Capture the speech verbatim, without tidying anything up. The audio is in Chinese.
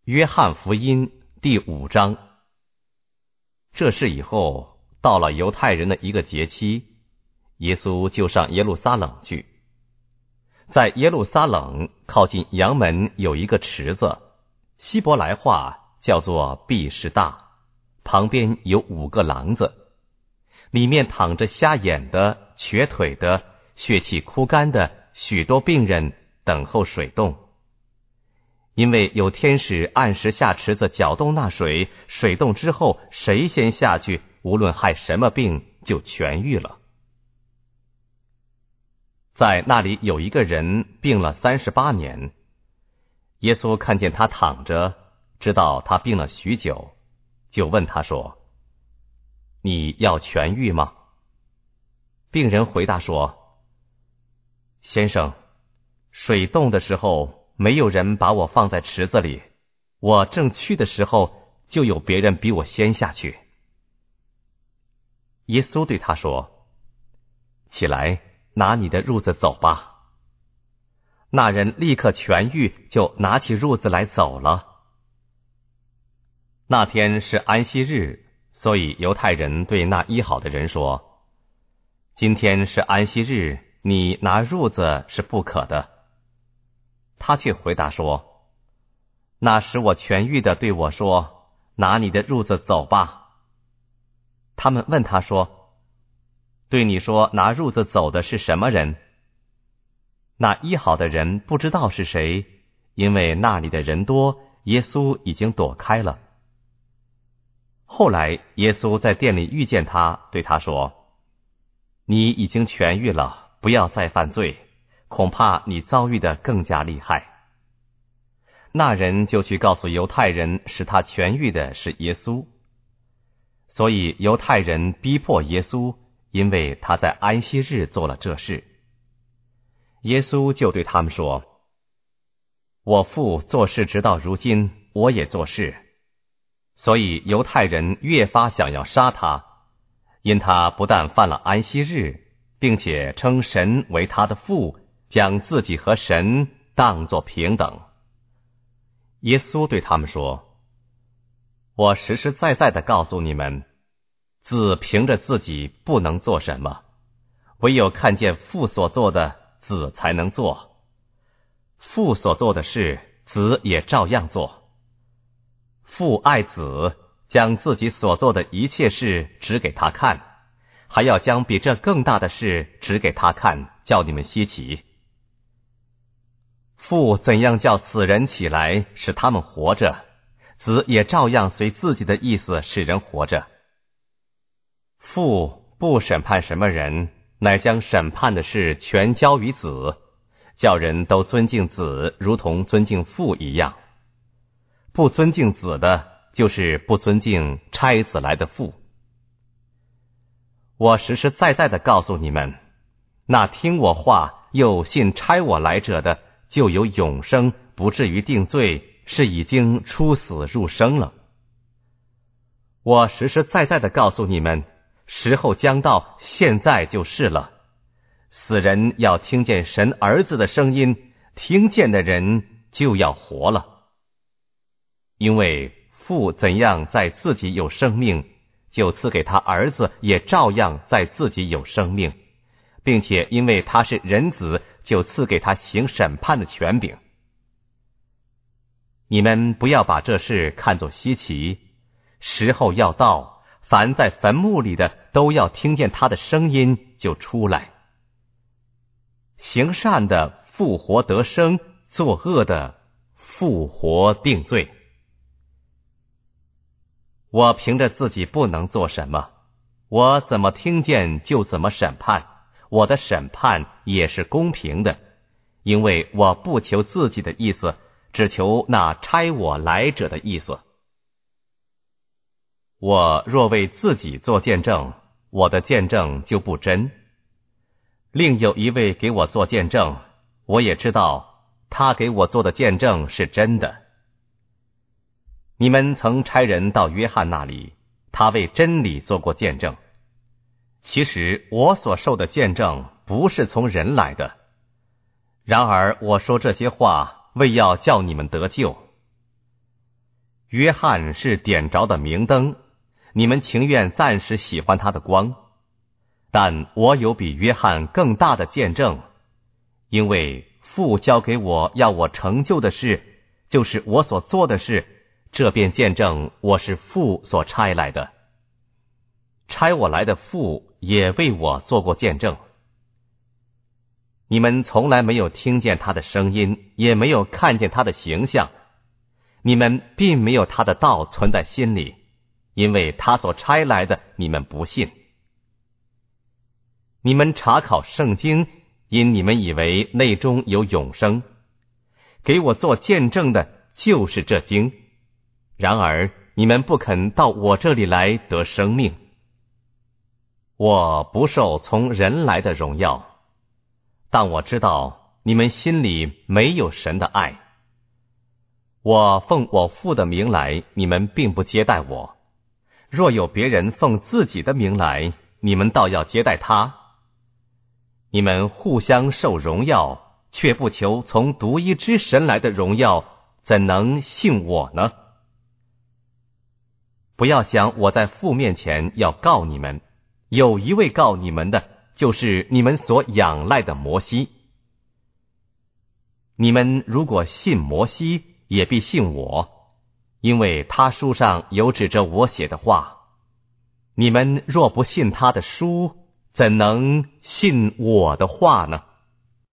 约翰福音第五章。这事以后，到了犹太人的一个节期，耶稣就上耶路撒冷去。在耶路撒冷靠近阳门有一个池子，希伯来话叫做毕士大，旁边有五个廊子，里面躺着瞎眼的、瘸腿的、血气枯干的许多病人，等候水动。因为有天使按时下池子搅动那水，水动之后，谁先下去，无论害什么病，就痊愈了。在那里有一个人病了三十八年，耶稣看见他躺着，知道他病了许久，就问他说：你要痊愈吗？病人回答说：先生，水动的时候，没有人把我放在池子里，我正去的时候，就有别人比我先下去。耶稣对他说：起来，拿你的褥子走吧。那人立刻痊愈，就拿起褥子来走了。那天是安息日，所以犹太人对那医好的人说：今天是安息日，你拿褥子是不可的。他却回答说：那使我痊愈的对我说，拿你的褥子走吧。他们问他说：对你说拿褥子走的是什么人？那医好的人不知道是谁，因为那里的人多，耶稣已经躲开了。后来耶稣在店里遇见他，对他说：你已经痊愈了，不要再犯罪，恐怕你遭遇的更加厉害。那人就去告诉犹太人，使他痊愈的是耶稣。所以犹太人逼迫耶稣，因为他在安息日做了这事。耶稣就对他们说：我父做事直到如今，我也做事。所以犹太人越发想要杀他，因他不但犯了安息日，并且称神为他的父，将自己和神当作平等。耶稣对他们说：我实实在在的告诉你们，子凭着自己不能做什么，唯有看见父所做的，子才能做。父所做的事，子也照样做。父爱子，将自己所做的一切事指给他看，还要将比这更大的事指给他看，叫你们稀奇。父怎样叫死人起来，使他们活着，子也照样随自己的意思使人活着。父不审判什么人，乃将审判的事全交于子，叫人都尊敬子，如同尊敬父一样。不尊敬子的，就是不尊敬差子来的父。我实实在在的告诉你们，那听我话又信差我来者的，就有永生，不至于定罪，是已经出死入生了。我实实在在的告诉你们，时候将到，现在就是了。死人要听见神儿子的声音，听见的人就要活了。因为父怎样在自己有生命，就赐给他儿子也照样在自己有生命，并且因为他是人子，就赐给他行审判的权柄。你们不要把这事看作稀奇，时候要到，凡在坟墓里的都要听见他的声音，就出来。行善的复活得生，作恶的复活定罪。我凭着自己不能做什么，我怎么听见就怎么审判，我的审判也是公平的，因为我不求自己的意思，只求那差我来者的意思。我若为自己做见证，我的见证就不真。另有一位给我做见证，我也知道他给我做的见证是真的。你们曾差人到约翰那里，他为真理做过见证。其实我所受的见证不是从人来的，然而我说这些话，为要叫你们得救。 约翰是点着的明灯，你们情愿暂时喜欢他的光，但我有比约翰更大的见证，因为父交给我要我成就的事，就是我所做的事，这便见证我是父所差来的。差我来的父也为我做过见证。你们从来没有听见他的声音，也没有看见他的形象，你们并没有他的道存在心里，因为他所差来的你们不信。你们查考圣经，因你们以为内中有永生，给我做见证的就是这经，然而你们不肯到我这里来得生命。我不受从人来的荣耀，但我知道你们心里没有神的爱。我奉我父的名来，你们并不接待我；若有别人奉自己的名来，你们倒要接待他。你们互相受荣耀，却不求从独一之神来的荣耀，怎能信我呢？不要想我在父面前要告你们，有一位告你们的，就是你们所仰赖的摩西。你们如果信摩西，也必信我，因为他书上有指着我写的话。你们若不信他的书，怎能信我的话呢？